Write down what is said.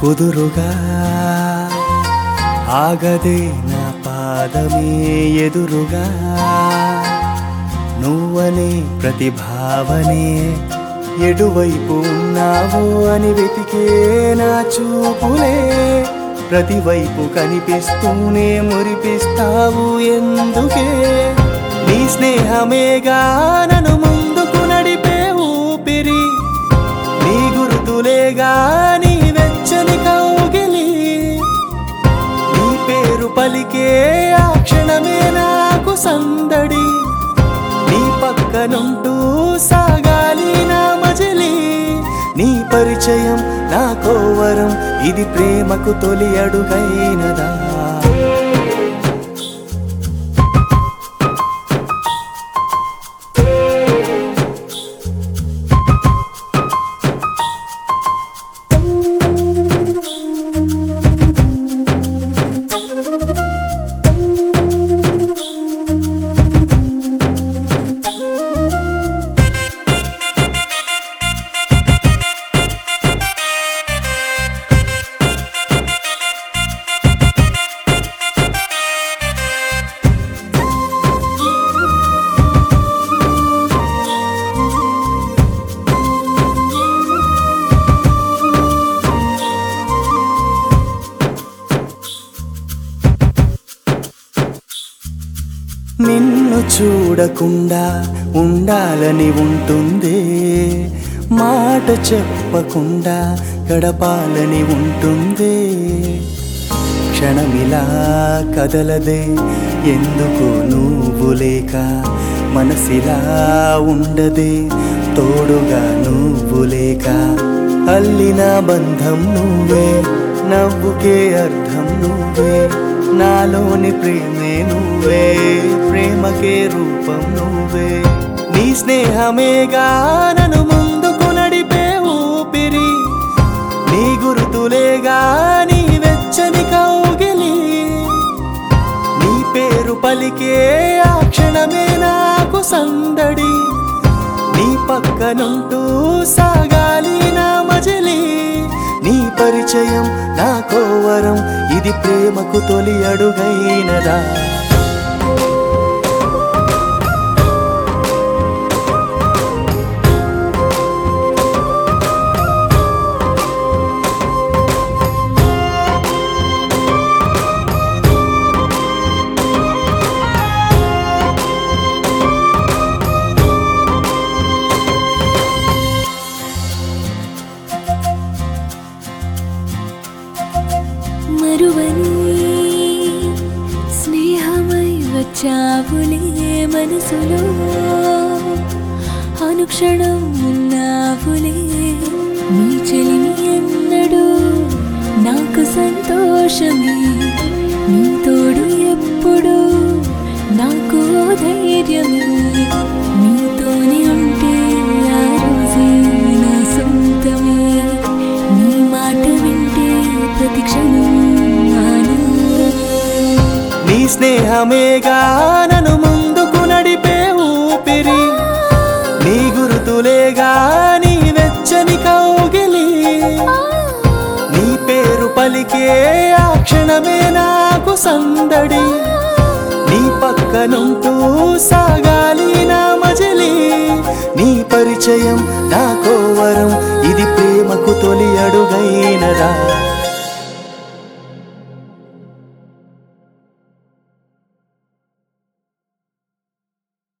కుదురుగా ఆగదే నా పాదమే ఎదురుగా నువ్వనే ప్రతిభావనే ఎటువైపు ఉన్నావో అని వెతికే నా చూపులే ప్రతివైపు కనిపిస్తూనే మురిపిస్తావు ఎందుకే నీ స్నేహమేగా నన్ను ముందుకు నడిపే ఊపిరి నీ గుర్తులేగా నీ వెచ్చని కౌగిలి నీ పేరు పలికే ఆ క్షణమే నాకు సందడి నీ పక్కనుంటూ సాగాలి నా మజిలీ నీ పరిచయం నా కోవరం ఇది ప్రేమకు తొలి అడుగైనదా నిన్ను చూడకుండా ఉండాలని ఉంటుంది మాట చెప్పకుండా గడపాలని ఉంటుంది క్షణమిలా కదలదే ఎందుకు నువ్వు లేక మనసిలా ఉండదే తోడుగా నువ్వు లేక అల్లిన బంధం నువ్వే నవ్వుకే అర్థం నువ్వే నాలోని ప్రేమే నువ్వే ప్రేమకే రూపం నువ్వే నీ స్నేహమేగా నన్ను ముందుకు నడిపే ఊపిరి నీ గుర్తులేగా నీ వెచ్చని కౌగిలి నీ పేరు పలికే ఆ క్షణమే నాకు సందడి నీ పక్కనుంటూ సాగాలి నా మజిలీ నీ పరిచయం నా కోవరం ఇది ప్రేమకు తొలి అడుగైనదా మరువని స్నేహమై వచ్చావులే మనసులో అనుక్షణం ఉన్నావులే నీ చెలిమి ఎన్నడూ నాకు సంతోషమే నీ తోడు ఎప్పుడు నాకు ధైర్యమే నీతోనే ఉంటే ఆ రోజే నా సొంతమే నీ మాట వింటే ప్రతి క్షణం నీ స్నేహమేగా నన్ను ముందుకు నడిపే ఊపిరి నీ గుర్తులేగా నీ వెచ్చని కౌగిలి నీ పేరు పలికే ఆ క్షణమే నాకు సందడి నీ పక్కనుంటూ సాగాలి నా మజిలీ నీ పరిచయం నా కోవరం ఇది ప్రేమకు తొలి అడుగైనదా